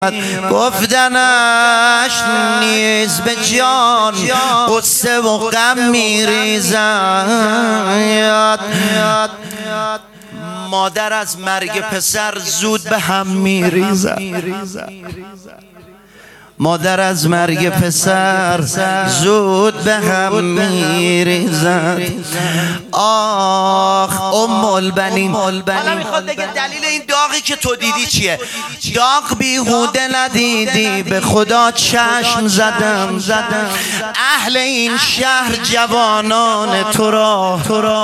گفتنش نیز به جان قصه و غم میریزد. مادر از مرگ پسر زود به هم میریزد. مادر از مرگ پسر زود به هم میریزد. آخ ام البنین. حالا میخواد بگه دلیل این داغی که تو دیدی چیه؟ داغ بیهوده ندیدی، به خدا چشم زدم. اهل این شهر جوانان تو را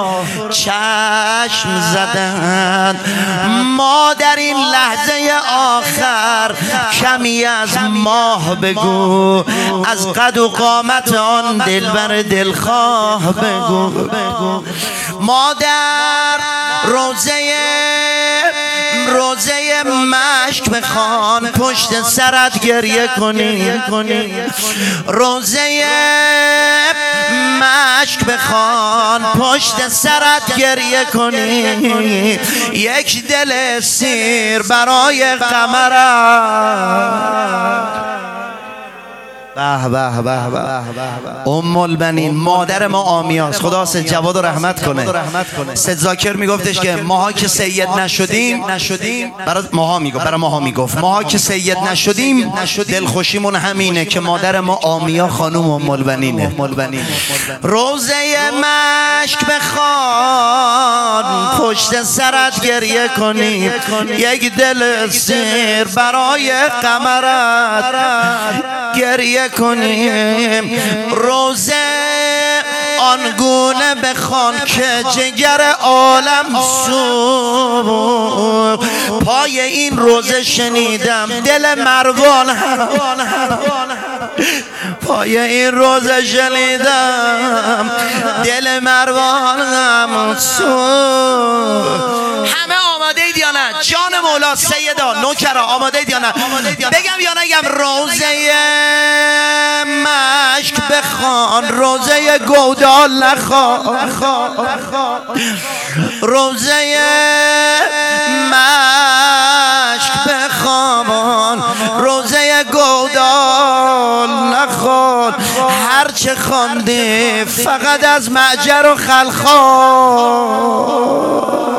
چشم زدند. ما در این لحظه آخر کمی از ماه بگو، از قد و قامت آن دلبر دلخواه بگو. مادر روزه مشک بخوان، پشت سرت گریه کنی. روزه مشک بخوان، پشت سرت گریه کنی. یک دل سیر برای قمرت. به ام البنین مادر ما آمیاست، خدا سید جواد رحمت کنه. سید زاکر میگفتش که ماها که سید نشدیم، برای ماها میگفت ماها که سید نشدیم دلخوشیمون همینه که مادر ما آمیا خانوم ام البنینه. روزه مشک بخوان، پشت سرت گریه کنی. یک دل سیر برای قمرت گریه کنیم. روزه آنگونه بخوان که جگر عالم سوخت. پای این روزه شنیدم دل مروان هم، پای این روزه شنیدم دل مروان هم سوخت. همه آماده اید یا نه؟ جان مولا سیدا نوکرا آماده اید یا نه؟ بگم یا نگم؟ روزه مشک بخوان، روزه گودال نخوان. روزه مشک بخوان، روزه گودال نخوان. هرچه خواندی فقط از معجر و خلخال.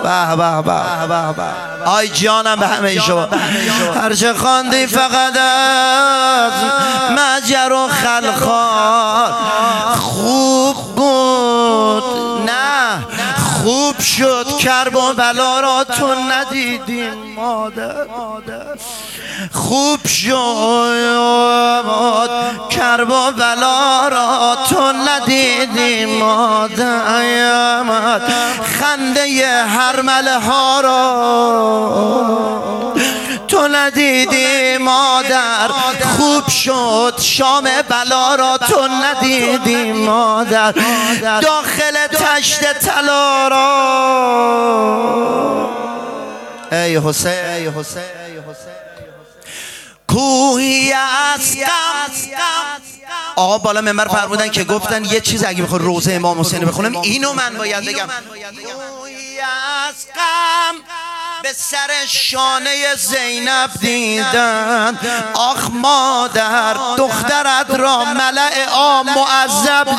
آی جانم به همه شما. هرچه خواندی فقط از مجر و خلخال. خوب بود نه خوب شد کرب و بلا را تو ندیدیم مادر. خوب شد کرب و بلا را تو ندیدیم مادر. خنده هرمله ها را تو ندیدی مادر. خوب شد شام بلا را تو ندیدی مادر. داخل تشت طلا را ای حسین کوهی از غم. آقا بالا منبر فرمودن که گفتن یه چیز اگه بخواد روزه امام حسین بخونم اینو من باید بگم. کوهی از غم به سر شانه زینب دیدن. آخ مادر دخترت را ملأ عام معذب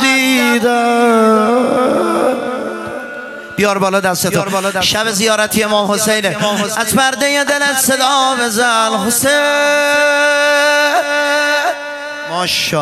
دیدن. بیار بالا دستتو. شب زیارتی امام حسینه. از پرده دل صدا بزن حسین. ماشاءالله.